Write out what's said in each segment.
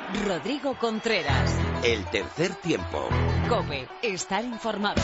Rodrigo Contreras. El tercer tiempo. COPE. Estar informado.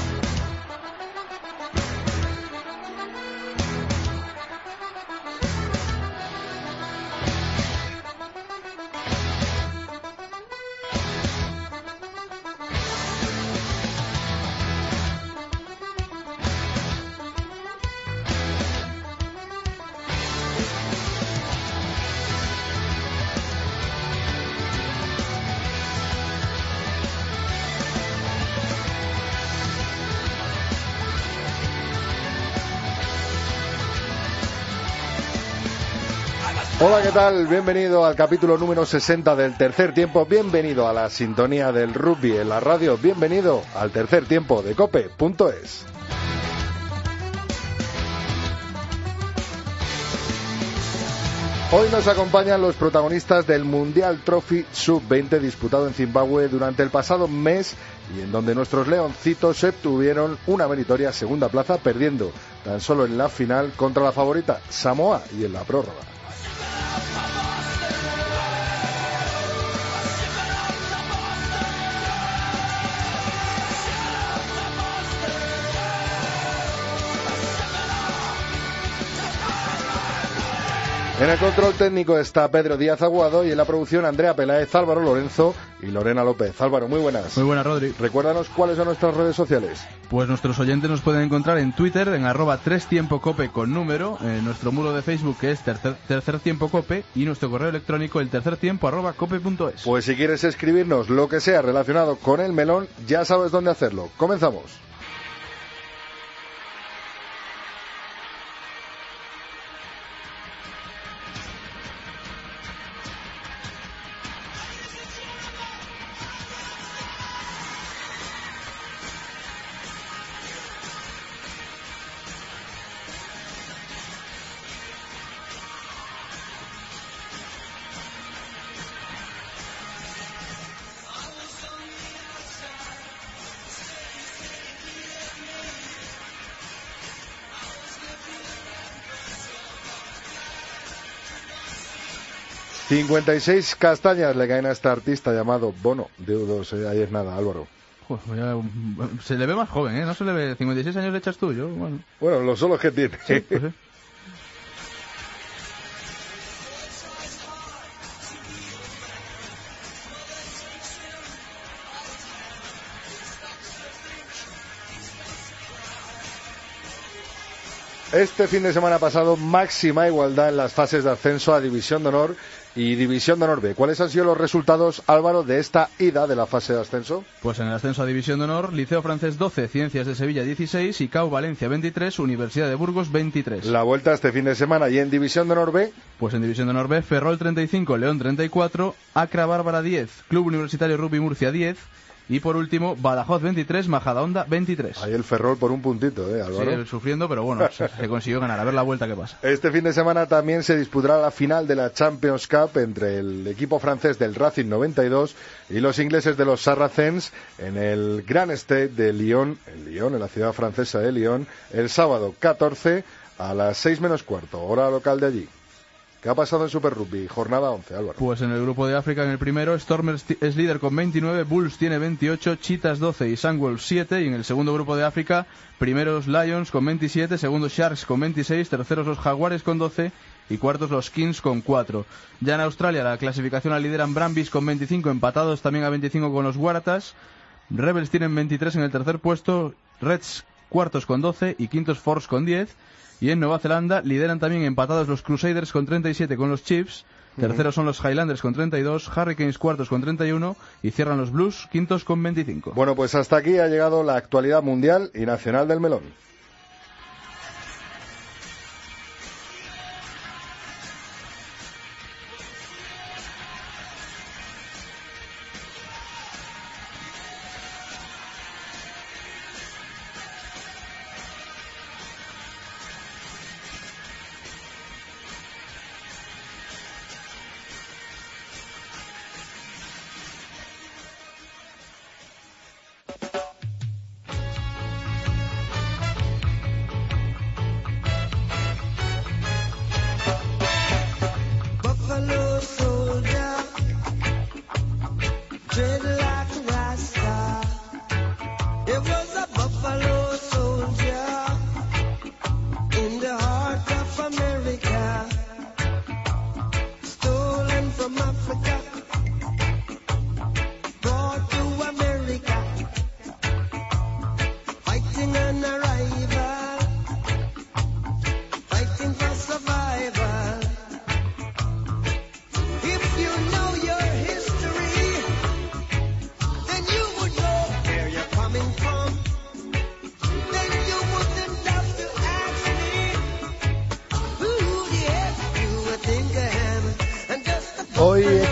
Hola, ¿qué tal? Bienvenido al capítulo número 60 del tercer tiempo. Bienvenido a la sintonía del rugby en la radio. Bienvenido al tercer tiempo de COPE.es. Hoy nos acompañan los protagonistas del Mundial Trophy Sub-20 disputado en Zimbabue durante el pasado mes y en donde nuestros leoncitos obtuvieron una meritoria segunda plaza, perdiendo tan solo en la final contra la favorita Samoa y en la prórroga. En el control técnico está Pedro Díaz Aguado y en la producción Andrea Peláez, Álvaro Lorenzo y Lorena López. Álvaro, muy buenas. Muy buenas, Rodri. Recuérdanos cuáles son nuestras redes sociales. Pues nuestros oyentes nos pueden encontrar en Twitter, en @3tiempocope con número, en nuestro muro de Facebook que es tercer tiempo cope y nuestro correo electrónico el tercertiempo@cope.es. Pues si quieres escribirnos lo que sea relacionado con el melón, ya sabes dónde hacerlo. Comenzamos. $56 castañas le caen a este artista llamado Bono de U2. Ahí es nada, Álvaro. Se le ve más joven, ¿eh? No se le ve. 56 años le echas tú, yo. Bueno, los solos que tiene. Sí, pues sí. Este fin de semana pasado, máxima igualdad en las fases de ascenso a División de Honor y División de Honor B. ¿Cuáles han sido los resultados, Álvaro, de esta ida de la fase de ascenso? Pues en el ascenso a División de Honor, Liceo Francés 12, Ciencias de Sevilla 16 y CAU Valencia 23, Universidad de Burgos 23. La vuelta este fin de semana. ¿Y en División de Honor B? Pues en División de Honor B, Ferrol 35, León 34, Acra Bárbara 10, Club Universitario Rugby Murcia 10... Y por último, Badajoz 23, Majadahonda 23. Ahí el Ferrol por un puntito, Álvaro. Sí, sufriendo, pero bueno, se consiguió ganar. A ver la vuelta que pasa. Este fin de semana también se disputará la final de la Champions Cup entre el equipo francés del Racing 92 y los ingleses de los Saracens en el Grand Stade de Lyon, en la ciudad francesa de Lyon, el sábado 14 a las 6 menos cuarto, hora local de allí. ¿Qué ha pasado en Super Rugby? Jornada 11, Álvaro. Pues en el grupo de África, en el primero, Stormers es líder con 29, Bulls tiene 28, Cheetahs 12 y Sunwolves 7. Y en el segundo grupo de África, primeros Lions con 27, segundos Sharks con 26, terceros los Jaguares con 12 y cuartos los Kings con 4. Ya en Australia, la clasificación la lideran Brumbies con 25, empatados también a 25 con los Waratahs. Rebels tienen 23 en el tercer puesto, Reds cuartos con 12 y quintos Force con 10. Y en Nueva Zelanda lideran también empatados los Crusaders con 37 con los Chiefs, terceros son los Highlanders con 32, Hurricanes cuartos con 31 y cierran los Blues quintos con 25. Bueno, pues hasta aquí ha llegado la actualidad mundial y nacional del melón.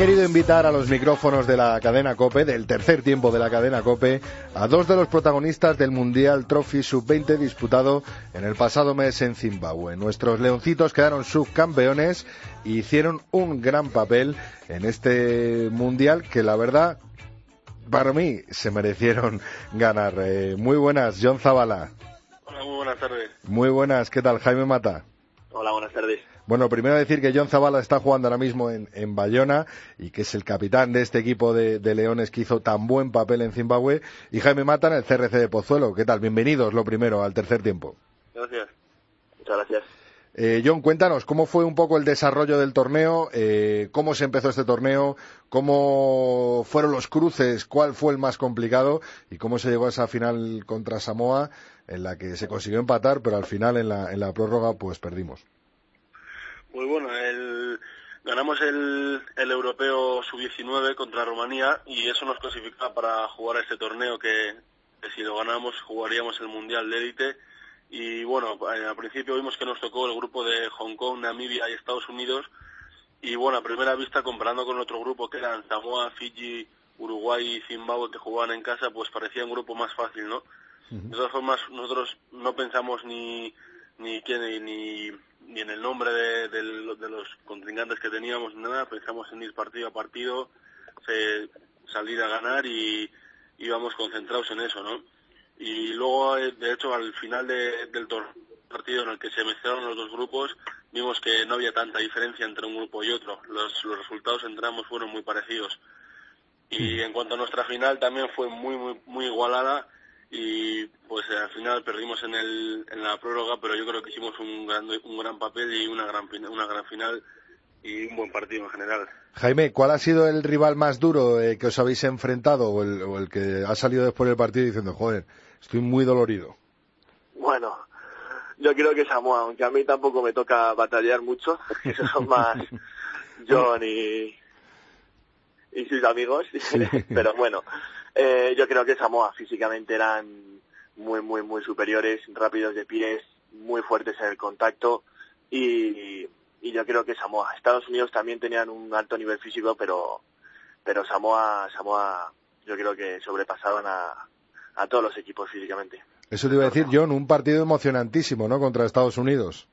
querido invitar a los micrófonos de la cadena COPE, del tercer tiempo de la cadena COPE, a dos de los protagonistas del Mundial Trophy Sub-20 disputado en el pasado mes en Zimbabue. Nuestros leoncitos quedaron subcampeones y hicieron un gran papel en este Mundial que, la verdad, para mí se merecieron ganar. Muy buenas, John Zabala. Hola, muy buenas tardes. Muy buenas, ¿qué tal, Jaime Mata? Hola, buenas tardes. Bueno, primero decir que John Zabala está jugando ahora mismo en Bayona y que es el capitán de este equipo de Leones que hizo tan buen papel en Zimbabue, y Jaime Mata en el CRC de Pozuelo. ¿Qué tal? Bienvenidos, lo primero, al tercer tiempo. Gracias. Muchas gracias. John, cuéntanos, ¿cómo fue un poco el desarrollo del torneo? ¿Cómo se empezó este torneo? ¿Cómo fueron los cruces? ¿Cuál fue el más complicado? ¿Y cómo se llegó a esa final contra Samoa, en la que se consiguió empatar, pero al final en la prórroga pues perdimos? Muy bueno, ganamos el europeo sub-19 contra Rumanía y eso nos clasificaba para jugar a este torneo que si lo ganamos jugaríamos el Mundial de Élite. Y bueno, al principio vimos que nos tocó el grupo de Hong Kong, Namibia y Estados Unidos, y bueno, a primera vista, comparando con otro grupo que eran Samoa, Fiji, Uruguay y Zimbabue, que jugaban en casa, pues parecía un grupo más fácil, ¿no? De todas formas, nosotros no pensamos ni en el nombre de los contrincantes que teníamos, nada, pensamos en ir partido a partido, salir a ganar y íbamos concentrados en eso, ¿no? Y luego, de hecho, al final del partido en el que se mezclaron los dos grupos, vimos que no había tanta diferencia entre un grupo y otro. Los resultados entre ambos fueron muy parecidos. Y en cuanto a nuestra final, también fue muy igualada, y pues al final perdimos en la prórroga, pero yo creo que hicimos un gran papel y una gran final y un buen partido en general. Jaime, ¿cuál ha sido el rival más duro que os habéis enfrentado, o el que ha salido después del partido diciendo, joder, estoy muy dolorido? Bueno, yo creo que Samoa, aunque a mí tampoco me toca batallar mucho, esos son más John y sus amigos, sí. Pero bueno, yo creo que Samoa físicamente eran muy superiores, rápidos de pies, muy fuertes en el contacto, y yo creo que Samoa. Estados Unidos también tenían un alto nivel físico, pero Samoa yo creo que sobrepasaban a todos los equipos físicamente. Eso te iba a decir, John, un partido emocionantísimo, ¿no?, contra Estados Unidos.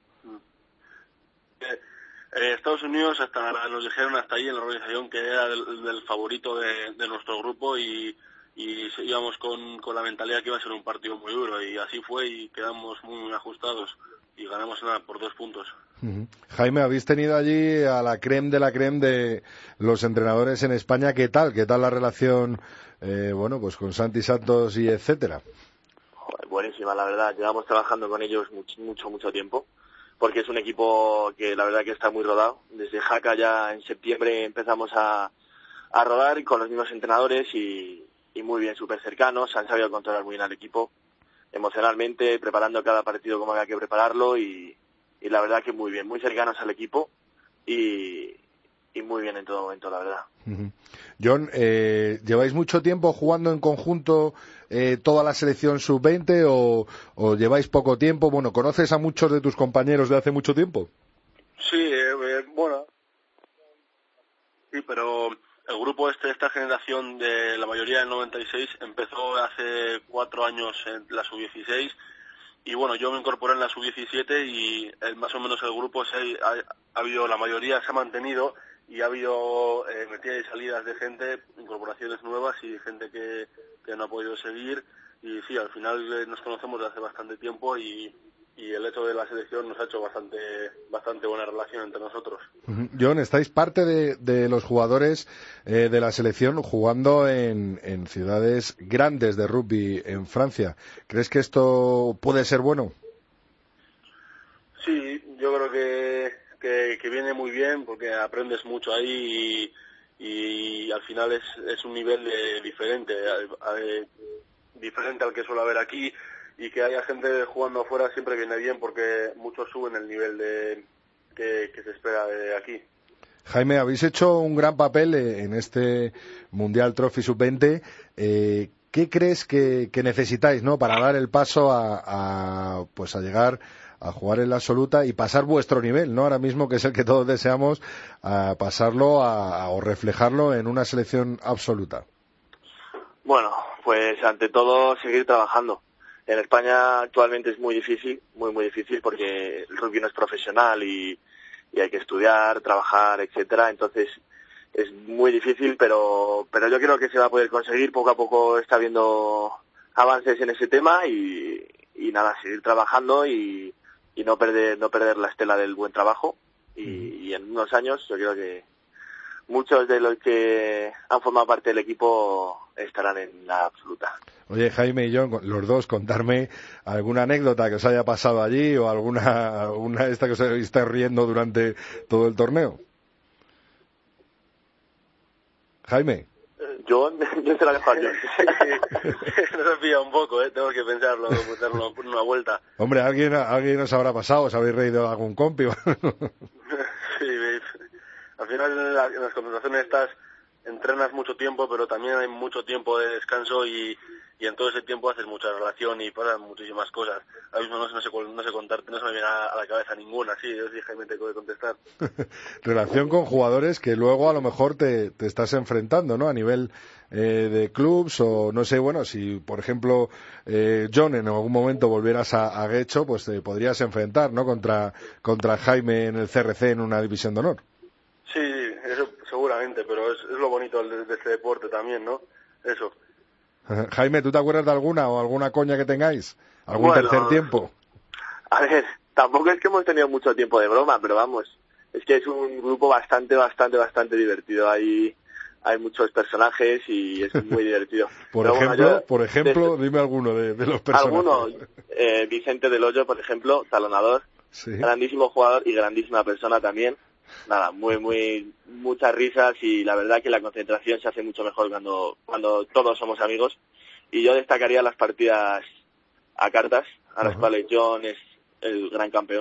Estados Unidos nos dijeron hasta ahí en la organización que era del favorito de nuestro grupo, y íbamos con la mentalidad que iba a ser un partido muy duro, y así fue, y quedamos muy ajustados y ganamos por 2 puntos. Jaime, habéis tenido allí a la crème de los entrenadores en España. ¿Qué tal la relación pues con Santi Santos y etcétera? Buenísima, la verdad. Llevamos trabajando con ellos mucho tiempo, porque es un equipo que la verdad que está muy rodado. Desde Jaca ya en septiembre empezamos a rodar con los mismos entrenadores y muy bien, súper cercanos. Han sabido controlar muy bien al equipo emocionalmente, preparando cada partido como había que prepararlo, y la verdad que muy bien, muy cercanos al equipo y muy bien en todo momento, la verdad. John, ¿lleváis mucho tiempo jugando en conjunto toda la selección sub-20 o lleváis poco tiempo? Bueno, ¿conoces a muchos de tus compañeros de hace mucho tiempo? Sí, bueno. Sí, pero el grupo esta generación de la mayoría del 96 empezó hace 4 años en la sub-16, y bueno, yo me incorporé en la sub-17 y más o menos el grupo ha habido, la mayoría se ha mantenido, y ha habido metidas y salidas de gente, incorporaciones nuevas y gente que no ha podido seguir, y sí, al final nos conocemos desde hace bastante tiempo, y el hecho de la selección nos ha hecho bastante buena relación entre nosotros. John, estáis parte de los jugadores de la selección jugando en ciudades grandes de rugby en Francia. ¿Crees que esto puede ser bueno? Sí, yo creo que viene muy bien, porque aprendes mucho ahí y al final es un nivel diferente al que suele haber aquí, y que haya gente jugando afuera siempre viene bien, porque muchos suben el nivel que se espera de aquí. Jaime, habéis hecho un gran papel en este Mundial Trophy Sub-20. ¿Qué crees que necesitáis, ¿no?, para dar el paso a llegar a jugar en la absoluta y pasar vuestro nivel, ¿no? Ahora mismo, que es el que todos deseamos, a pasarlo o reflejarlo en una selección absoluta. Bueno, pues ante todo seguir trabajando. En España actualmente es muy difícil, muy difícil, porque el rugby no es profesional y hay que estudiar, trabajar, etcétera. Entonces es muy difícil, pero yo creo que se va a poder conseguir. Poco a poco está habiendo avances en ese tema y nada, seguir trabajando y no perder la estela del buen trabajo. Y en unos años yo creo que muchos de los que han formado parte del equipo estarán en la absoluta. Oye, Jaime y John, los dos, contarme alguna anécdota que os haya pasado allí o alguna esta que os estáis riendo durante todo el torneo. Jaime. Yo se la dejo a John. Nos ha pillado un poco, tengo que pensarlo, darlo una vuelta. Hombre, alguien os habrá pasado, os habréis reído de algún compi. Sí, al final en las concentraciones entrenas mucho tiempo, pero también hay mucho tiempo de descanso y en todo ese tiempo haces mucha relación y pasan muchísimas cosas. Ahora mismo no sé contarte, no se me viene a la cabeza ninguna, sí, yo sí, Jaime, te puedo contestar. Relación con jugadores que luego a lo mejor te estás enfrentando, ¿no? A nivel de clubs o no sé, bueno, si por ejemplo John en algún momento volvieras a Guecho, pues te podrías enfrentar, ¿no? Contra Jaime en el CRC en una división de honor. Sí, eso seguramente, pero es lo bonito de este deporte también, ¿no? Eso. Jaime, ¿tú te acuerdas de alguna o alguna coña que tengáis? ¿Algún tercer tiempo? A ver, tampoco es que hemos tenido mucho tiempo de broma, pero vamos, es que es un grupo bastante divertido. Hay muchos personajes y es muy divertido. Por ejemplo, dime alguno de los personajes. Alguno, Vicente del Hoyo, por ejemplo, talonador, sí. Grandísimo jugador y grandísima persona también. Nada, muchas risas y la verdad que la concentración se hace mucho mejor cuando todos somos amigos. Y yo destacaría las partidas a cartas, a las cuales John es el gran campeón.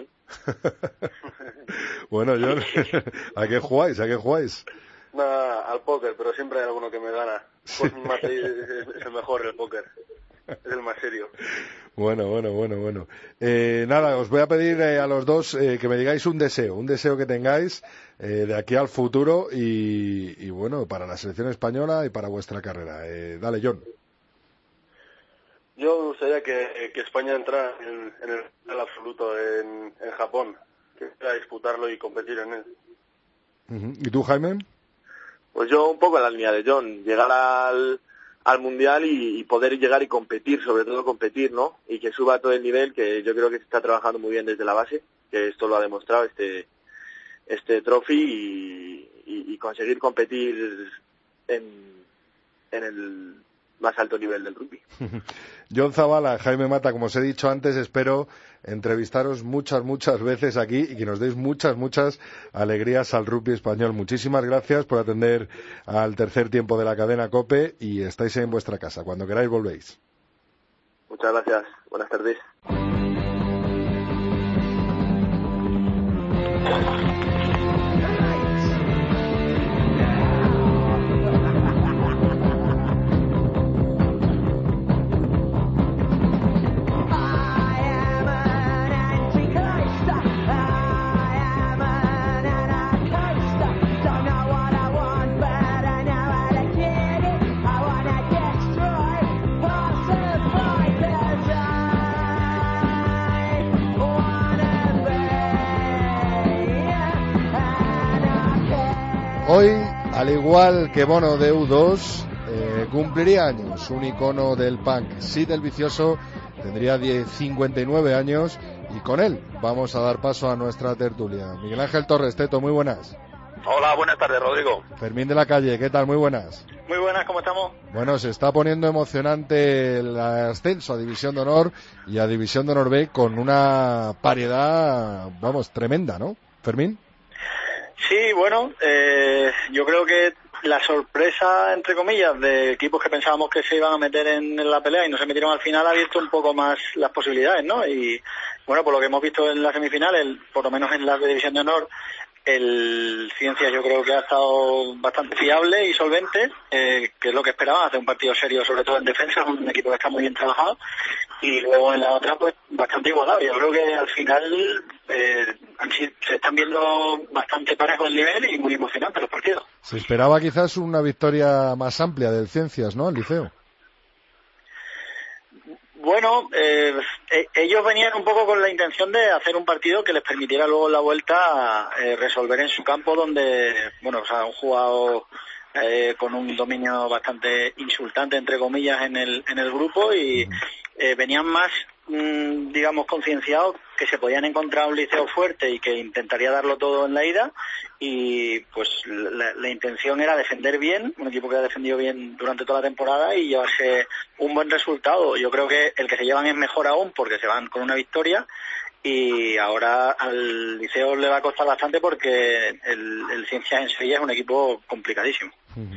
Bueno, John, ¿a qué jugáis? Nada, al póker, pero siempre hay alguno que me gana. Pues mi mate es el mejor, el póker. Es el más serio. Bueno. Nada, os voy a pedir a los dos que me digáis un deseo que tengáis de aquí al futuro y bueno, para la selección española y para vuestra carrera. Dale, John. Yo me gustaría que España entrara en el absoluto en Japón, que pueda disputarlo y competir en él. ¿Y tú, Jaime? Pues yo un poco en la línea de John, llegar al Mundial y poder llegar y competir, sobre todo competir, ¿no? Y que suba todo el nivel, que yo creo que se está trabajando muy bien desde la base, que esto lo ha demostrado este trophy y conseguir competir en el más alto nivel del rugby. John Zabala, Jaime Mata, como os he dicho antes, espero entrevistaros muchas veces aquí y que nos deis muchas alegrías al rugby español. Muchísimas gracias por atender al tercer tiempo de la cadena COPE y estáis en vuestra casa. Cuando queráis volvéis. Muchas gracias. Buenas tardes. Hoy, al igual que Bono de U2, cumpliría años, un icono del punk. Sid el Vicioso tendría 59 años y con él vamos a dar paso a nuestra tertulia. Miguel Ángel Torres, Teto, muy buenas. Hola, buenas tardes, Rodrigo. Fermín de la Calle, ¿qué tal? Muy buenas. Muy buenas, ¿cómo estamos? Bueno, se está poniendo emocionante el ascenso a División de Honor y a División de Honor B con una paridad, tremenda, ¿no, Fermín? Sí, bueno, yo creo que la sorpresa, entre comillas, de equipos que pensábamos que se iban a meter en la pelea y no se metieron al final ha abierto un poco más las posibilidades, ¿no? Y bueno, por lo que hemos visto en las semifinales, por lo menos en la División de Honor, El Ciencias yo creo que ha estado bastante fiable y solvente, que es lo que esperaba, hacer un partido serio, sobre todo en defensa, un equipo que está muy bien trabajado, y luego en la otra pues bastante igualado. Yo creo que al final se están viendo bastante parejos el nivel y muy emocionantes los partidos. Se esperaba quizás una victoria más amplia del Ciencias, ¿no?, el Liceo. Bueno, ellos venían un poco con la intención de hacer un partido que les permitiera luego en la vuelta resolver en su campo, donde, bueno, o sea, han jugado con un dominio bastante insultante, entre comillas, en el grupo, y venían más, digamos, concienciados que se podían encontrar un Liceo fuerte y que intentaría darlo todo en la ida, y pues la intención era defender bien, un equipo que ha defendido bien durante toda la temporada, y llevarse un buen resultado. Yo creo que el que se llevan es mejor aún, porque se van con una victoria, y ahora al Liceo le va a costar bastante porque el Ciencias en Sevilla es un equipo complicadísimo.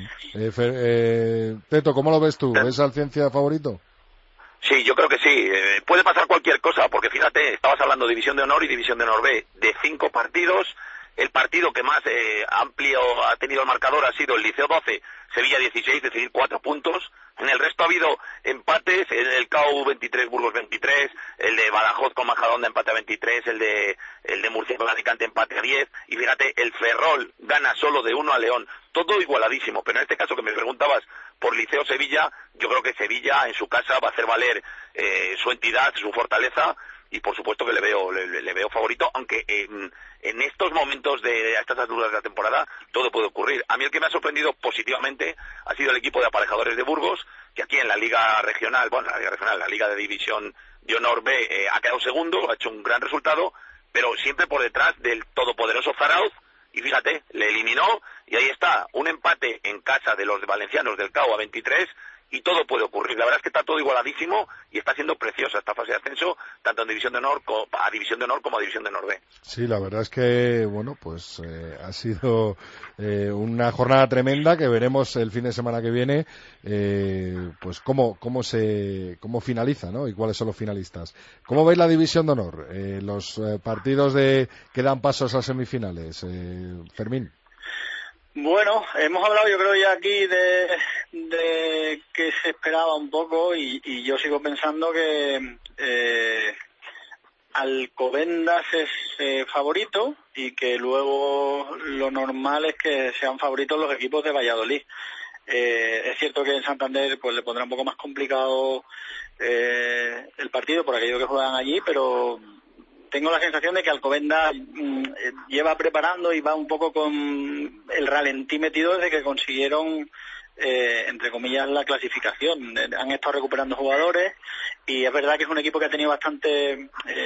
Teto, ¿cómo lo ves tú? ¿Ves al Ciencias favorito? Sí, yo creo que sí. Puede pasar cualquier cosa, porque fíjate, estabas hablando de División de Honor y División de Honor B. De 5 partidos, el partido que más amplio ha tenido el marcador ha sido el Liceo 12, Sevilla 16, es decir, 4 puntos. En el resto ha habido empates, el CAU 23, Burgos 23, el de Badajoz con Majadahonda empate a 23, el de Murcia con Alicante empate a 10, y fíjate, el Ferrol gana solo de 1 a León. Todo igualadísimo, pero en este caso que me preguntabas por Liceo Sevilla, yo creo que Sevilla en su casa va a hacer valer su entidad, su fortaleza, y por supuesto que le veo favorito, aunque en estos momentos a estas alturas de la temporada todo puede ocurrir. A mí el que me ha sorprendido positivamente ha sido el equipo de aparejadores de Burgos, que aquí en la Liga Regional, la Liga de División de Honor B ha quedado segundo, ha hecho un gran resultado, pero siempre por detrás del todopoderoso Zarauz, y fíjate, le eliminó, y ahí está, un empate en casa de los valencianos del CAO a 23, y todo puede ocurrir. La verdad es que está todo igualadísimo y está siendo preciosa esta fase de ascenso, tanto en División de Honor a División de Honor como a División de Honor B. Sí, la verdad es que, bueno, pues ha sido una jornada tremenda, que veremos el fin de semana que viene, pues cómo finaliza, ¿no?, y cuáles son los finalistas. ¿Cómo veis la División de Honor? Los partidos que dan pasos a semifinales. Fermín. Bueno, hemos hablado yo creo ya aquí de que se esperaba un poco, y yo sigo pensando que Alcobendas es favorito, y que luego lo normal es que sean favoritos los equipos de Valladolid. Es cierto que en Santander pues le pondrá un poco más complicado el partido por aquello que juegan allí, pero tengo la sensación de que Alcobendas lleva preparando y va un poco con el ralentí metido desde que consiguieron, entre comillas, la clasificación. Han estado recuperando jugadores, y es verdad que es un equipo que ha tenido bastante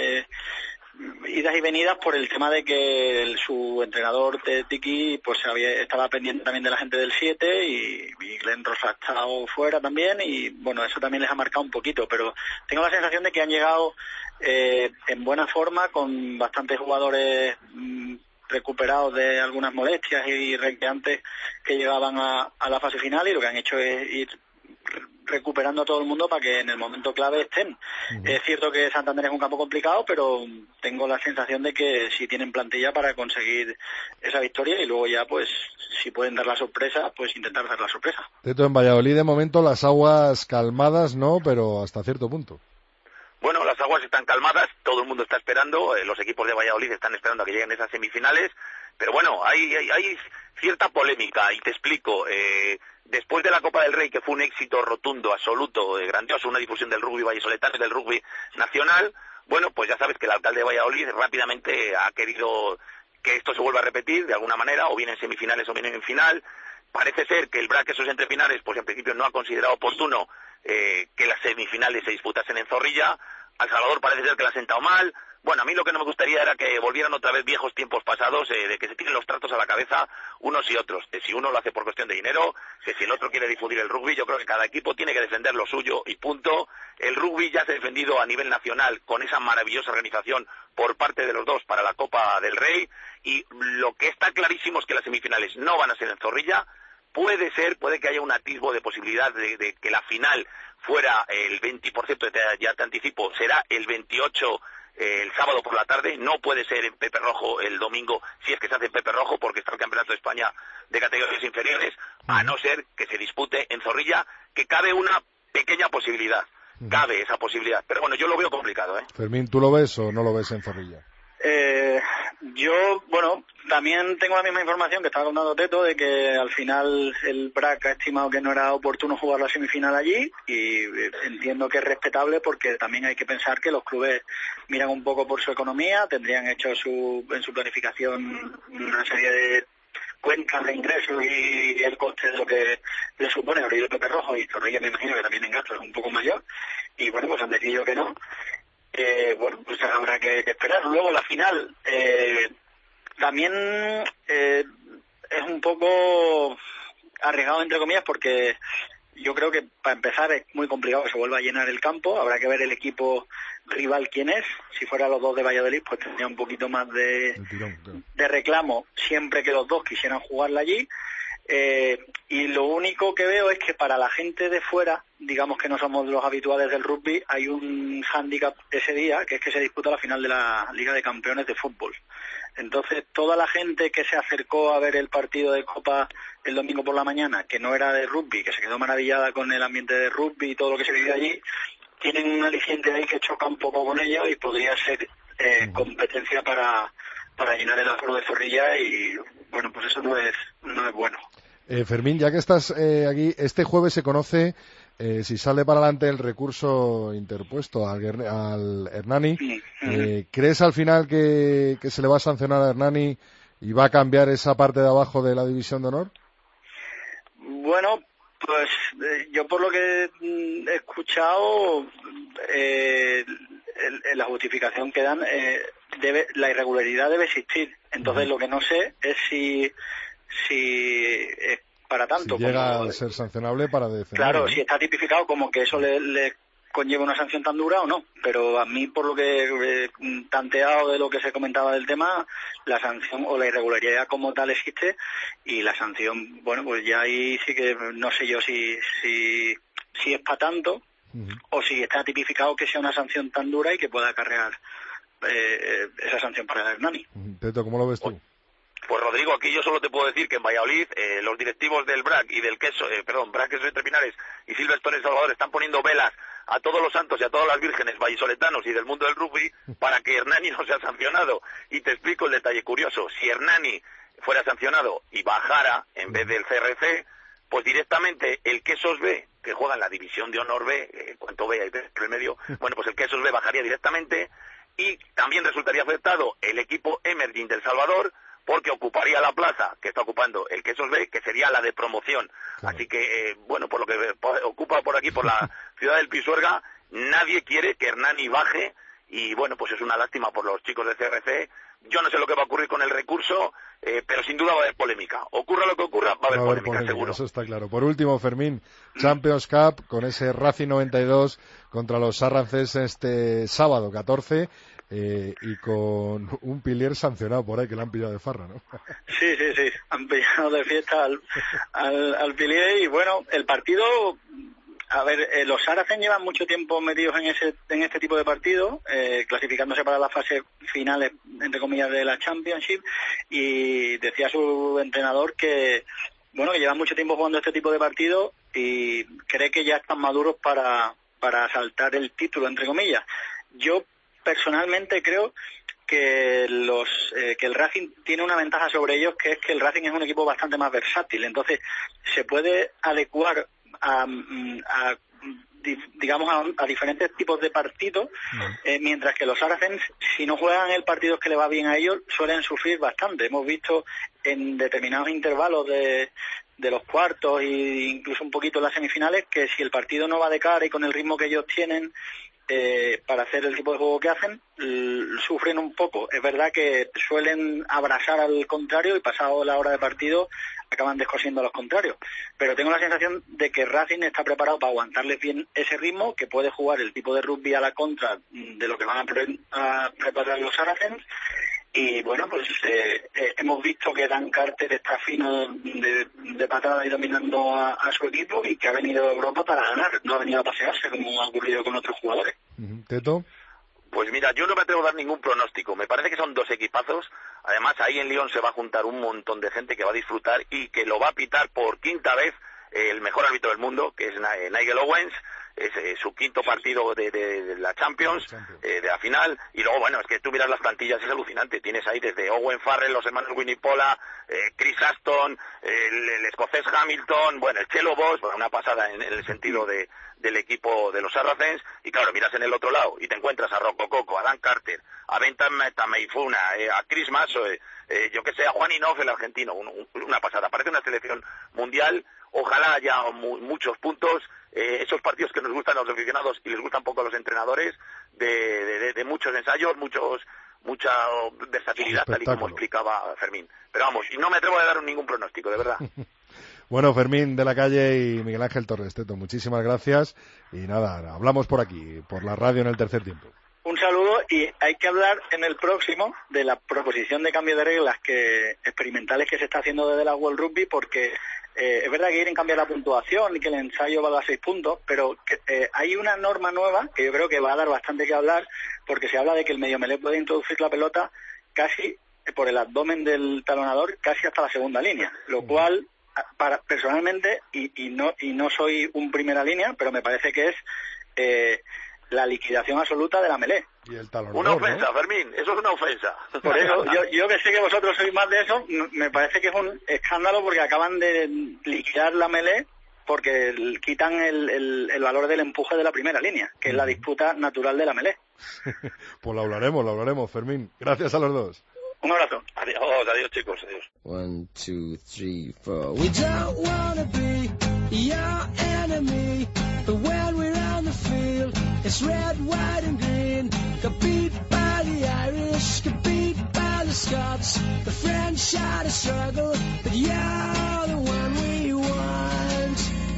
idas y venidas por el tema de que su entrenador Tiki pues estaba pendiente también de la gente del 7, y Glenn Ross ha estado fuera también, y bueno, eso también les ha marcado un poquito, pero tengo la sensación de que han llegado en buena forma, con bastantes jugadores recuperados de algunas molestias y renqueantes que llegaban a la fase final, y lo que han hecho es ir recuperando a todo el mundo para que en el momento clave estén. Es cierto que Santander es un campo complicado, pero tengo la sensación de que si tienen plantilla para conseguir esa victoria, y luego ya pues si pueden dar la sorpresa, pues intentar dar la sorpresa. Teto, en Valladolid de momento las aguas calmadas, ¿no?, pero hasta cierto punto. Bueno, las aguas están calmadas, todo el mundo está esperando, los equipos de Valladolid están esperando a que lleguen esas semifinales, pero bueno, hay cierta polémica, y te explico. Después de la Copa del Rey, que fue un éxito rotundo, absoluto, grandioso, una difusión del rugby vallisoletano y del rugby nacional, bueno, pues ya sabes que el alcalde de Valladolid rápidamente ha querido que esto se vuelva a repetir de alguna manera, o bien en semifinales o bien en final. Parece ser que el BRAC, esos entre finales, pues en principio no ha considerado oportuno que las semifinales se disputasen en Zorrilla. Al Salvador parece ser que le ha sentado mal. Bueno, a mí lo que no me gustaría era que volvieran otra vez viejos tiempos pasados, de que se tiren los tratos a la cabeza unos y otros. Que si uno lo hace por cuestión de dinero, que si el otro quiere difundir el rugby, yo creo que cada equipo tiene que defender lo suyo y punto. El rugby ya se ha defendido a nivel nacional con esa maravillosa organización por parte de los dos para la Copa del Rey, y lo que está clarísimo es que las semifinales no van a ser en Zorrilla. Puede que haya un atisbo de posibilidad de que la final fuera el 20%, ya te anticipo, será el 28 el sábado por la tarde, no puede ser en Pepe Rojo el domingo, si es que se hace en Pepe Rojo, porque está el Campeonato de España de categorías inferiores, a no ser que se dispute en Zorrilla, que cabe una pequeña posibilidad, cabe esa posibilidad, pero bueno, yo lo veo complicado, ¿eh? Fermín, ¿tú lo ves o no lo ves en Zorrilla? Yo, bueno, también tengo la misma información que estaba contando Teto, de que al final el BRAC ha estimado que no era oportuno jugar la semifinal allí, y entiendo que es respetable, porque también hay que pensar que los clubes miran un poco por su economía, tendrían hecho en su planificación una serie de cuentas de ingresos y el coste de lo que le supone abrir el Pepe Rojo, y Zorrilla me imagino que también en gastos es un poco mayor, y bueno, pues han decidido que no. Bueno, pues habrá que esperar. Luego la final también es un poco arriesgado, entre comillas, porque yo creo que para empezar es muy complicado que se vuelva a llenar el campo. Habrá que ver el equipo rival quién es. Si fuera los dos de Valladolid, pues tendría un poquito más de reclamo siempre que los dos quisieran jugarla allí. Y lo único que veo es que para la gente de fuera, digamos que no somos los habituales del rugby, hay un hándicap ese día, que es que se disputa la final de la Liga de Campeones de fútbol. Entonces, toda la gente que se acercó a ver el partido de Copa el domingo por la mañana, que no era de rugby, que se quedó maravillada con el ambiente de rugby y todo lo que se vivió allí, tienen un aliciente ahí que choca un poco con ellos, y podría ser competencia para llenar el aforo de Zorrilla, y bueno, pues eso no es bueno. Fermín, ya que estás aquí, este jueves se conoce si sale para adelante el recurso interpuesto al Hernani. ¿Crees al final que se le va a sancionar a Hernani y va a cambiar esa parte de abajo de la División de Honor? Bueno, pues yo por lo que he escuchado, la justificación que dan, la irregularidad debe existir. Entonces lo que no sé es si es para tanto. Si llega como, a ser sancionable para defender. Claro, ¿no? si está tipificado como que eso le conlleva una sanción tan dura o no. Pero a mí, por lo que he tanteado de lo que se comentaba del tema, la sanción o la irregularidad como tal existe, y la sanción, bueno, pues ya ahí sí que no sé yo si es para tanto, o si está tipificado que sea una sanción tan dura y que pueda acarrear esa sanción para el Hernani. Teto, ¿cómo lo ves tú? Pues Rodrigo, aquí yo solo te puedo decir que en Valladolid los directivos del BRAC y del BRAC Queso Entre Pinares y Silverstone El Salvador están poniendo velas a todos los santos y a todas las vírgenes vallisoletanos y del mundo del rugby para que Hernani no sea sancionado. Y te explico el detalle curioso. Si Hernani fuera sancionado y bajara en vez del CRC, pues directamente el Quesos B, que juega en la División de Honor B, cuanto B hay por el medio, bueno, pues el Quesos B bajaría directamente, y también resultaría afectado el equipo Emerging del Salvador, porque ocuparía la plaza que está ocupando el Quesos B, que sería la de promoción. Claro. Así que, bueno, por lo que ocupa por aquí, por la ciudad del Pisuerga, nadie quiere que Hernani baje, y bueno, pues es una lástima por los chicos del CRC. Yo no sé lo que va a ocurrir con el recurso, pero sin duda va a haber polémica. Ocurra lo que ocurra, va a haber polémica, seguro. Eso está claro. Por último, Fermín, Champions Cup con ese Racing 92 contra los Sarraceens este sábado 14, y con un Pilier sancionado por ahí, que le han pillado de farra, ¿no? Sí, han pillado de fiesta al Pilier, y bueno, el partido... A ver, los Saracens llevan mucho tiempo metidos en este tipo de partidos, clasificándose para las fases finales, entre comillas, de la Championship, y decía su entrenador que, bueno, que llevan mucho tiempo jugando este tipo de partidos y cree que ya están maduros para asaltar el título, entre comillas. Yo personalmente creo que el Racing tiene una ventaja sobre ellos, que es que el Racing es un equipo bastante más versátil, entonces se puede adecuar a diferentes tipos de partidos, mientras que los Saracens, si no juegan el partido que le va bien a ellos, suelen sufrir bastante. Hemos visto en determinados intervalos de los cuartos e incluso un poquito en las semifinales, que si el partido no va de cara y con el ritmo que ellos tienen para hacer el tipo de juego que hacen, sufren un poco. Es verdad que suelen abrazar al contrario y pasado la hora de partido acaban descosiendo a los contrarios, pero tengo la sensación de que Racing está preparado para aguantarles bien ese ritmo, que puede jugar el tipo de rugby a la contra de lo que van a preparar los Saracens. Y bueno, pues hemos visto que Dan Carter está fino de patada y dominando a su equipo, y que ha venido a Europa para ganar, no ha venido a pasearse como ha ocurrido con otros jugadores. ¿Teto? Pues mira, yo no me atrevo a dar ningún pronóstico. Me parece que son dos equipazos. Además, ahí en Lyon se va a juntar un montón de gente que va a disfrutar y que lo va a pitar por quinta vez el mejor árbitro del mundo, que es Nigel Owens. Es su quinto partido de la Champions, de la final, y luego, bueno, es que tú miras las plantillas, es alucinante. Tienes ahí desde Owen Farrell, los hermanos Winipola, Chris Aston, el escocés Hamilton, bueno, el Chelo Boss, bueno, una pasada en el sentido del equipo de los Saracens. Y claro, miras en el otro lado y te encuentras a Rocco Coco, a Dan Carter, a Bentham Tameifuna, a Chris Masso, yo que sé, a Juan Inoff, el argentino, una pasada. Parece una selección mundial. Ojalá haya muchos puntos. Esos partidos que nos gustan a los aficionados y les gustan poco a los entrenadores, de muchos ensayos, mucha versatilidad, tal y como explicaba Fermín. Pero vamos, y no me atrevo a dar ningún pronóstico, de verdad. Bueno, Fermín de la Calle y Miguel Ángel Torres Teto, muchísimas gracias. Y nada, hablamos por aquí, por la radio en el tercer tiempo. Un saludo, y hay que hablar en el próximo de la proposición de cambio de reglas experimentales que se está haciendo desde la World Rugby, porque es verdad que quieren cambiar la puntuación y que el ensayo valga 6 puntos, pero hay una norma nueva que yo creo que va a dar bastante que hablar, porque se habla de que el medio melé puede introducir la pelota casi por el abdomen del talonador, casi hasta la segunda línea, lo cual, personalmente, y no soy un primera línea, pero me parece que es la liquidación absoluta de la melé. Y el talonador, una ofensa, ¿no? Fermín, eso es una ofensa. Por eso, yo que sé que vosotros sois más de eso, me parece que es un escándalo, porque acaban de liquidar la melé porque quitan el valor del empuje de la primera línea, que es la disputa natural de la melé. Pues lo hablaremos, Fermín. Gracias a los dos. Un abrazo. Adiós chicos, adiós. 1, 2, 3, 4. We don't wanna be your enemy, but when we're on the field, it's red, white and green. Got beat by the Irish, got beat by the Scots. The French had a struggle, but you're the one we want.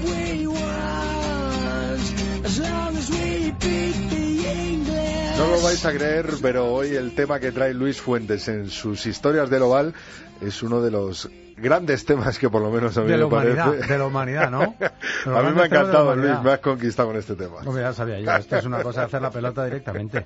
As long as we beat the English. No lo vais a creer, pero hoy el tema que trae Luis Fuentes en sus historias del Oval es uno de los grandes temas que por lo menos a mí me parece. De la humanidad, ¿no? A mí me ha encantado, Luis, me has conquistado con este tema. No, ya sabía yo, esto es una cosa de hacer la pelota directamente.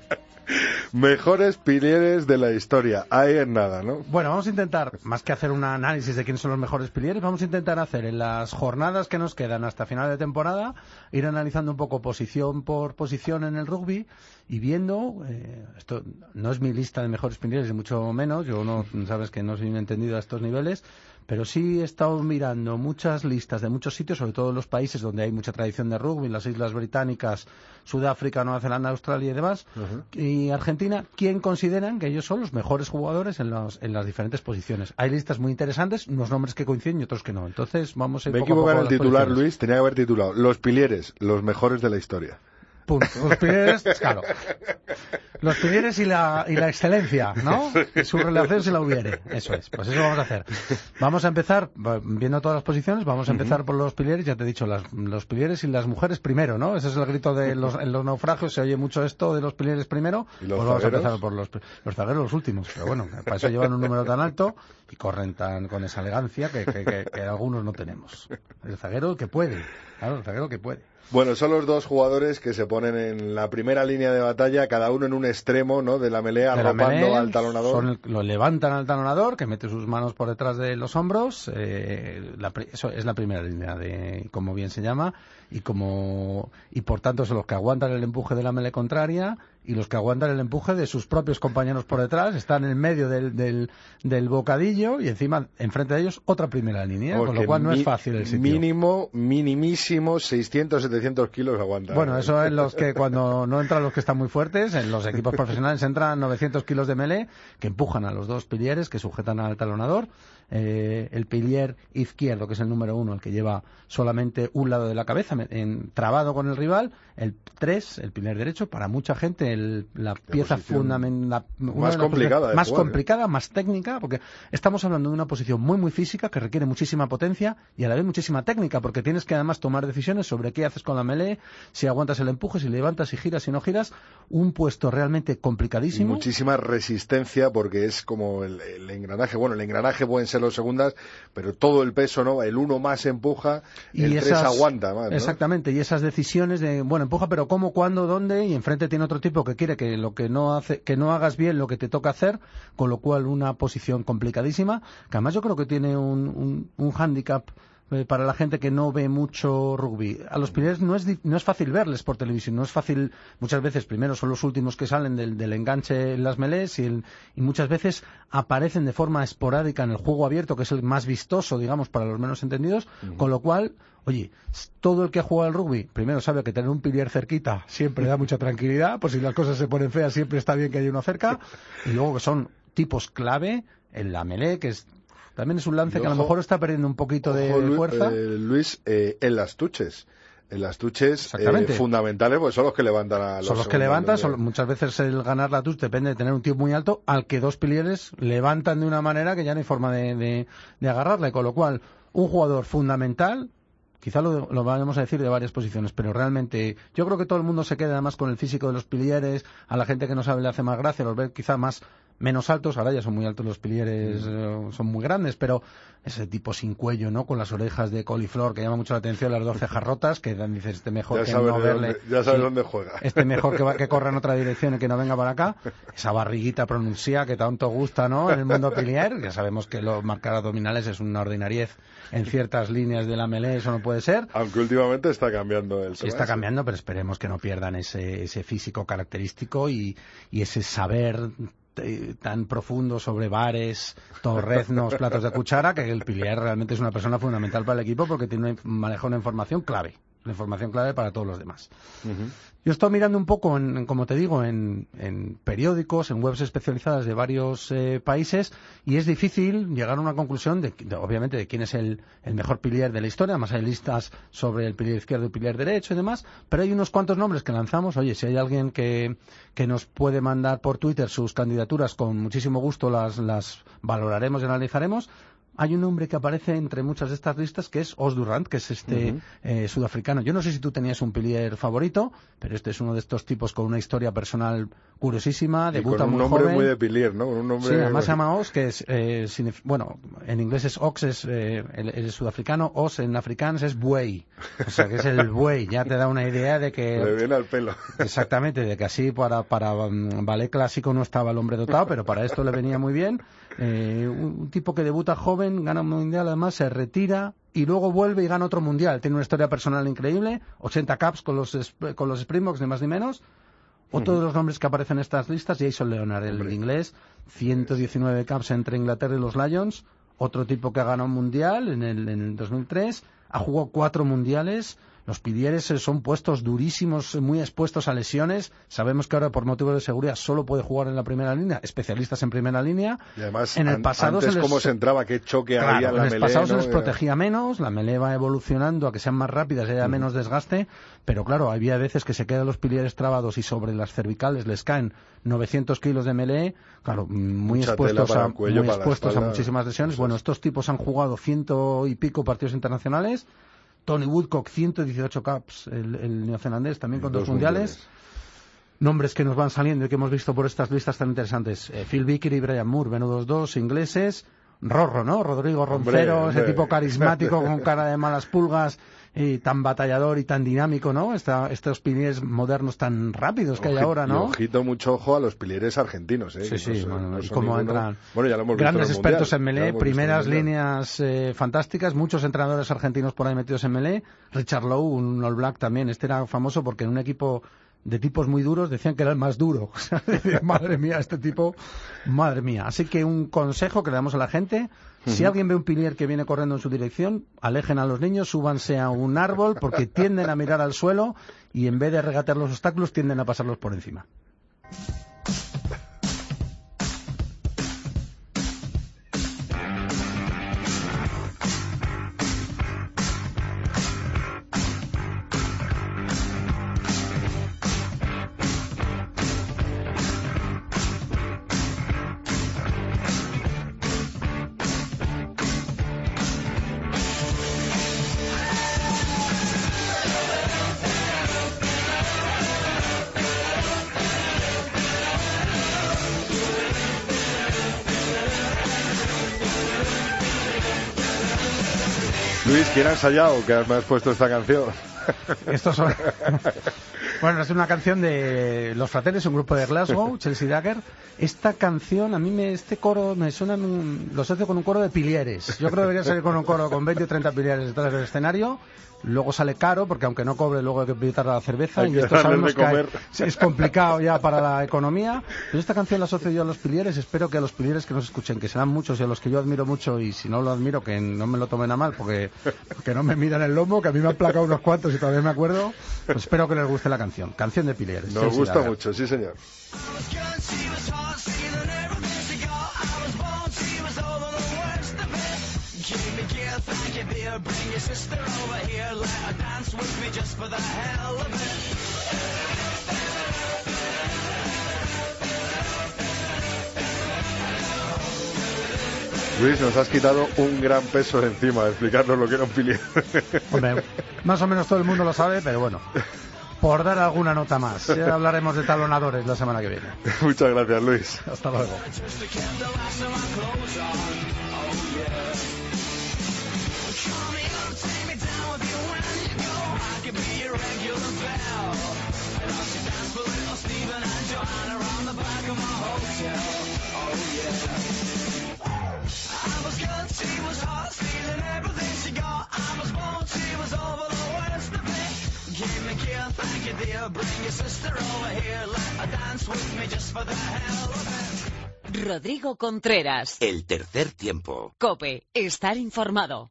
Mejores pilieres de la historia, ahí en nada, ¿no? Bueno, vamos a intentar, más que hacer un análisis de quiénes son los mejores pilieres, vamos a intentar hacer en las jornadas que nos quedan hasta final de temporada, ir analizando un poco posición por posición en el rugby y viendo, esto no es mi lista de mejores pilieres, ni mucho menos, yo no, sabes que no soy un entendido a estos niveles, pero sí he estado mirando muchas listas de muchos sitios, sobre todo en los países donde hay mucha tradición de rugby, en las Islas Británicas, Sudáfrica, Nueva Zelanda, Australia y demás, y Argentina, ¿quién consideran que ellos son los mejores jugadores en las diferentes posiciones? Hay listas muy interesantes, unos nombres que coinciden y otros que no. Entonces vamos a ir Me poco a poco equivoco en a el las titular, posiciones. Luis, tenía que haber titulado Los pilieres, los mejores de la historia. Punto. Los pilieres, claro. Los pilieres y la excelencia, ¿no? Su relación si la hubiere. Eso es. Pues eso vamos a hacer. Vamos a empezar, viendo todas las posiciones, vamos a empezar por los pilieres. Ya te he dicho, los pilieres y las mujeres primero, ¿no? Ese es el grito de en los naufragios. Se oye mucho esto de los pilieres primero. ¿Y los pues vamos zagueros? a empezar por los zagueros, los últimos. Pero bueno, para eso llevan un número tan alto y corren con esa elegancia que algunos no tenemos. El zaguero que puede. Claro, el zaguero que puede. Bueno, son los dos jugadores que se ponen en la primera línea de batalla, cada uno en un extremo, ¿no?, de la melee, arropando al talonador. Lo levantan al talonador, que mete sus manos por detrás de los hombros. Eso es la primera línea, como bien se llama, y por tanto son los que aguantan el empuje de la melee contraria y los que aguantan el empuje de sus propios compañeros por detrás. Están en medio del bocadillo y encima, enfrente de ellos, otra primera línea, con lo cual no es fácil el sitio. Minimísimo, 600-700 kilos aguantan. Bueno, eso es los que cuando no entran los que están muy fuertes, en los equipos profesionales entran 900 kilos de melee que empujan a los dos pilieres que sujetan al talonador. El pilier izquierdo, que es el número 1, el que lleva solamente un lado de la cabeza trabado con el rival. El 3, el pilier derecho, para mucha gente la pieza fundamental, más complicada, más complicada, más técnica, porque estamos hablando de una posición muy muy física que requiere muchísima potencia y a la vez muchísima técnica, porque tienes que además tomar decisiones sobre qué haces con la melee, si aguantas el empuje, si levantas, si giras, si no giras. Un puesto realmente complicadísimo. Y muchísima resistencia, porque es como el engranaje. Bueno, el engranaje pueden ser los segundas, pero todo el peso, ¿no? El 1 más empuja, el 3 aguanta más, ¿no? Exactamente, y esas decisiones de, bueno, empuja, pero cómo, cuándo, dónde, y enfrente tiene otro tipo equipo que quiere que no hagas bien lo que te toca hacer, con lo cual una posición complicadísima, que además yo creo que tiene un hándicap para la gente que no ve mucho rugby. A los pilares no es fácil verles por televisión, no es fácil, muchas veces primero son los últimos que salen del enganche en las melés y muchas veces aparecen de forma esporádica en el juego abierto, que es el más vistoso, digamos, para los menos entendidos, con lo cual, oye, todo el que juega al rugby, primero sabe que tener un pilier cerquita siempre da mucha tranquilidad, pues si las cosas se ponen feas siempre está bien que haya uno cerca, y luego que son tipos clave en la melé, que también es un lance que a lo mejor está perdiendo un poquito de fuerza. Luis, en las tuches. En las tuches fundamentales, pues son los que levantan a los. Son los que levantan, muchas veces el ganar la tuche depende de tener un tío muy alto, al que dos pilieres levantan de una manera que ya no hay forma de agarrarle, con lo cual, un jugador fundamental. Quizá lo vayamos a decir de varias posiciones, pero realmente yo creo que todo el mundo se queda además con el físico de los pilieres, a la gente que no sabe le hace más gracia, los ve quizá menos altos, ahora ya son muy altos los pilieres, son muy grandes, pero ese tipo sin cuello, ¿no? Con las orejas de coliflor, que llama mucho la atención, las 2 cejas rotas, que dices, este mejor que no verle. Ya sabes dónde juega. Este mejor que corra en otra dirección y que no venga para acá. Esa barriguita pronunciada que tanto gusta, ¿no? En el mundo pilier, ya sabemos que los marcar abdominales es una ordinariez en ciertas líneas de la melee, eso no puede ser. Aunque últimamente está cambiando el tema. Sí, está cambiando, pero esperemos que no pierdan ese físico característico y ese saber tan profundo sobre bares, torreznos, platos de cuchara, que el pilier realmente es una persona fundamental para el equipo porque maneja una información clave para todos los demás. Yo estoy mirando un poco, como te digo, en periódicos, en webs especializadas de varios países, y es difícil llegar a una conclusión obviamente de quién es el mejor pilier de la historia. Además hay listas sobre el pilier izquierdo y el pilier derecho y demás, pero hay unos cuantos nombres que lanzamos. Oye, si hay alguien que nos puede mandar por Twitter sus candidaturas, con muchísimo gusto las valoraremos y analizaremos. Hay un nombre que aparece entre muchas de estas listas, que es Os Durant, que es sudafricano. Yo no sé si tú tenías un pilier favorito, pero este es uno de estos tipos con una historia personal curiosísima, debuta muy joven. Con un nombre muy de pilier, ¿no? Un nombre... Sí, además se llama Os, que es, en inglés es Ox, es sudafricano, Os en afrikaans es buey. O sea, que es el buey. Ya te da una idea de que... Le viene al pelo. Exactamente, de que así para ballet clásico no estaba el hombre dotado, pero para esto le venía muy bien. Un tipo que debuta joven, gana un mundial, además se retira y luego vuelve y gana otro mundial. Tiene una historia personal increíble, 80 caps con los Springboks, ni más ni menos. Otro de los nombres que aparecen en estas listas, Jason Leonard, el inglés, 119 caps entre Inglaterra y los Lions. Otro tipo que ha ganado un mundial en el 2003, ha jugado 4 mundiales. Los pilieres son puestos durísimos, muy expuestos a lesiones. Sabemos que ahora por motivos de seguridad solo puede jugar en la primera línea, especialistas en primera línea. Y además, en el pasado antes cómo se entraba, qué choque había en la melee. En el pasado se les protegía menos, la melee va evolucionando a que sean más rápidas y haya menos desgaste, pero claro, había veces que se quedan los pilieres trabados y sobre las cervicales les caen 900 kilos de melee, claro, muy expuestos a muchísimas lesiones. Bueno, estos tipos han jugado 100 y pico partidos internacionales. Tony Woodcock, 118 caps, el neozelandés, también con 2 mundiales. Nombres que nos van saliendo y que hemos visto por estas listas tan interesantes. Phil Vickery y Brian Moore, menudos 2 ingleses. Rorro, ¿no? Rodrigo Roncero, ese tipo carismático con cara de malas pulgas y tan batallador y tan dinámico, ¿no? Estos pilieres modernos tan rápidos que hay ahora, ¿no? Y mucho ojo a los pilieres argentinos, ¿eh? Sí, y cómo entran ya lo hemos grandes visto expertos en melee, primeras líneas fantásticas, muchos entrenadores argentinos por ahí metidos en melee. Richard Lowe, un All Black también, este era famoso porque en un equipo de tipos muy duros decían que era el más duro. Madre mía, este tipo, madre mía. Así que un consejo que le damos a la gente: si alguien ve un pilier que viene corriendo en su dirección, alejen a los niños, súbanse a un árbol, porque tienden a mirar al suelo y en vez de regatear los obstáculos tienden a pasarlos por encima. Luis, ¿quién ha ensayado que me has puesto esta canción? Estos son... Bueno, es una canción de Los Fratellis, un grupo de Glasgow, Chelsea Dagger. Esta canción, a mí este coro me suena, lo asocio con un coro de pilieres. Yo creo que debería salir con un coro con 20 o 30 pilieres detrás del escenario. Luego sale caro, porque aunque no cobre, luego hay que invitar a la cerveza. Y esto sabemos que es complicado ya para la economía. Pero esta canción la asocio yo a los pilieres. Espero que a los pilieres que nos escuchen, que serán muchos y a los que yo admiro mucho, y si no lo admiro, que no me lo tomen a mal, porque no me midan el lomo, que a mí me han placado unos cuantos y todavía me acuerdo. Pues espero que les guste la canción. Canción de pilieres. Nos gusta mucho, sí señor. Luis, nos has quitado un gran peso de encima de explicarnos lo que era un pilier. Hombre, más o menos todo el mundo lo sabe, pero bueno, por dar alguna nota más. Ya hablaremos de talonadores la semana que viene. Muchas gracias, Luis. Hasta luego. Rodrigo Contreras. El tercer tiempo. COPE. Estar informado.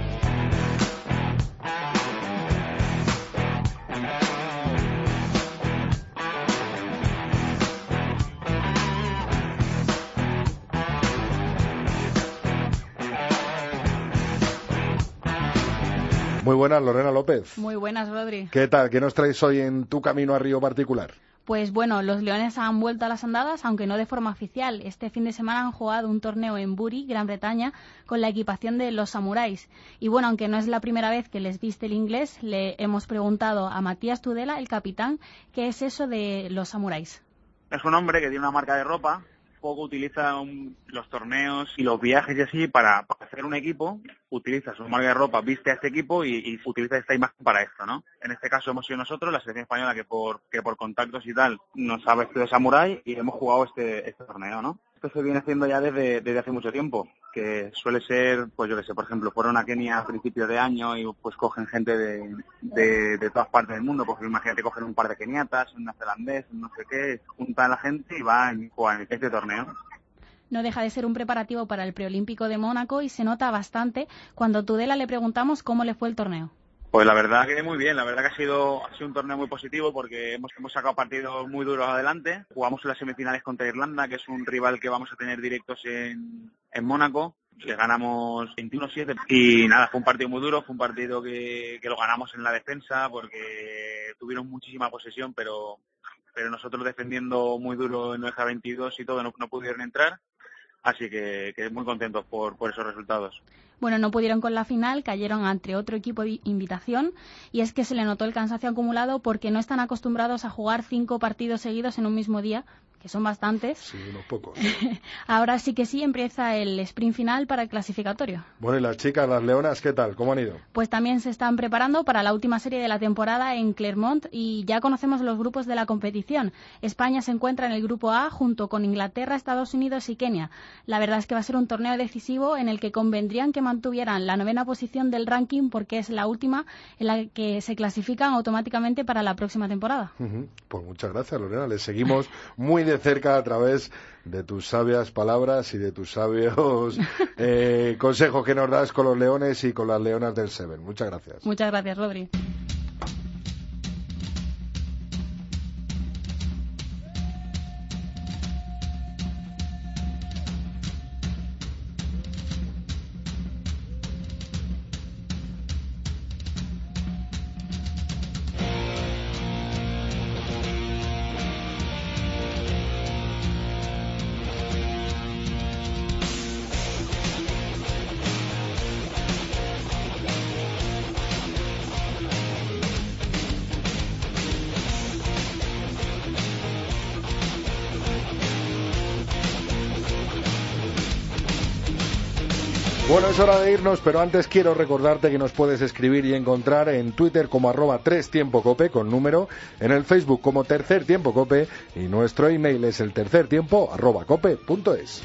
Muy buenas, Lorena López. Muy buenas, Rodri. ¿Qué tal? ¿Qué nos traes hoy en tu camino a Río particular? Pues bueno, los Leones han vuelto a las andadas, aunque no de forma oficial. Este fin de semana han jugado un torneo en Bury, Gran Bretaña, con la equipación de los Samuráis. Y bueno, aunque no es la primera vez que les viste el inglés, le hemos preguntado a Matías Tudela, el capitán, qué es eso de los Samuráis. Es un hombre que tiene una marca de ropa, poco utiliza los torneos y los viajes y así para hacer un equipo, utiliza su marca de ropa, viste a este equipo y utiliza esta imagen para esto, ¿no? En este caso hemos sido nosotros, la selección española, que por contactos y tal nos ha vestido de samurái y hemos jugado este torneo, ¿no? Esto se viene haciendo ya desde hace mucho tiempo, que suele ser, pues yo que sé, por ejemplo, fueron a Kenia a principios de año y pues cogen gente de todas partes del mundo, pues imagínate, cogen un par de keniatas, un neozelandés, un no sé qué, juntan a la gente y van a jugar este torneo. No deja de ser un preparativo para el preolímpico de Mónaco y se nota bastante cuando a Tudela le preguntamos cómo le fue el torneo. Pues la verdad que muy bien, la verdad que ha sido un torneo muy positivo porque hemos sacado partidos muy duros adelante. Jugamos en las semifinales contra Irlanda, que es un rival que vamos a tener directos en Mónaco. Le ganamos 21-7 y nada, fue un partido muy duro, fue un partido que lo ganamos en la defensa porque tuvieron muchísima posesión, pero nosotros defendiendo muy duro en nuestra 22 y todo no pudieron entrar, así que muy contentos por esos resultados. Bueno, no pudieron con la final, cayeron ante otro equipo de invitación y es que se le notó el cansancio acumulado porque no están acostumbrados a jugar 5 partidos seguidos en un mismo día, que son bastantes. Sí, unos pocos. Ahora sí que sí empieza el sprint final para el clasificatorio. Bueno, y las chicas, las leonas, ¿qué tal? ¿Cómo han ido? Pues también se están preparando para la última serie de la temporada en Clermont y ya conocemos los grupos de la competición. España se encuentra en el grupo A junto con Inglaterra, Estados Unidos y Kenia. La verdad es que va a ser un torneo decisivo en el que convendrían que mantuvieran la 9ª posición del ranking porque es la última en la que se clasifican automáticamente para la próxima temporada. Pues muchas gracias, Lorena. Les seguimos muy de cerca a través de tus sabias palabras y de tus sabios consejos que nos das con los leones y con las leonas del Seven. Muchas gracias. Muchas gracias, Rodri. Bueno, es hora de irnos, pero antes quiero recordarte que nos puedes escribir y encontrar en Twitter como @3tiempocope con número, en el Facebook como Tercer Tiempo Cope y nuestro email es el tercertiempo@cope.es.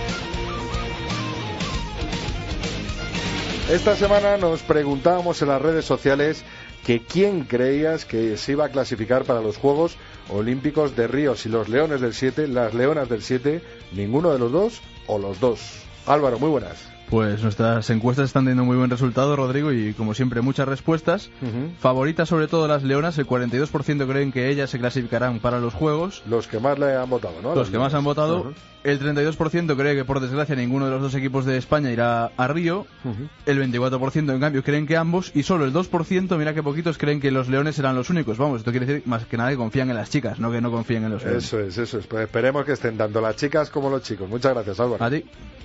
Esta semana nos preguntábamos en las redes sociales que quién creías que se iba a clasificar para los Juegos Olímpicos de Río, si los Leones del 7, las Leonas del 7, ninguno de los dos o los dos. Álvaro, muy buenas. Pues nuestras encuestas están teniendo muy buen resultado, Rodrigo, y como siempre muchas respuestas. Favoritas sobre todo las leonas, el 42% creen que ellas se clasificarán para los Juegos. Los que más le han votado, ¿no? Los que más han votado. El 32% cree que por desgracia ninguno de los dos equipos de España irá a Río. El 24% en cambio creen que ambos, y solo el 2%, mira que poquitos, creen que los leones serán los únicos. Vamos, esto quiere decir más que nada que confían en las chicas, no que no confíen en los leones. Eso es. Pues esperemos que estén tanto las chicas como los chicos. Muchas gracias, Álvaro. A ti.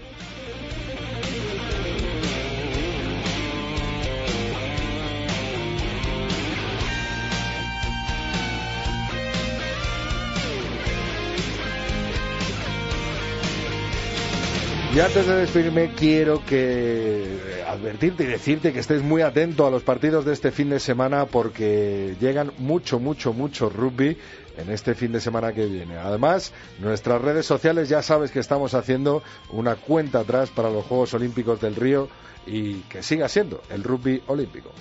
Y antes de despedirme quiero advertirte y decirte que estés muy atento a los partidos de este fin de semana porque llegan mucho rugby en este fin de semana que viene. Además, nuestras redes sociales ya sabes que estamos haciendo una cuenta atrás para los Juegos Olímpicos del Río y que siga siendo el rugby olímpico.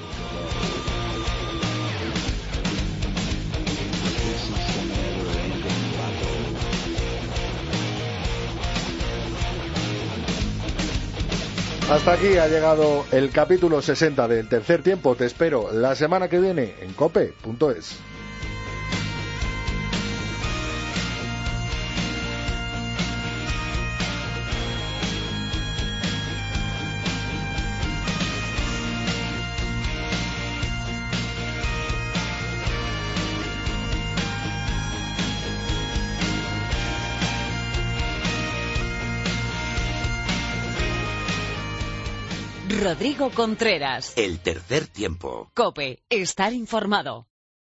Hasta aquí ha llegado el capítulo 60 del Tercer Tiempo. Te espero la semana que viene en cope.es. Rodrigo Contreras. El Tercer Tiempo. COPE. Estar informado.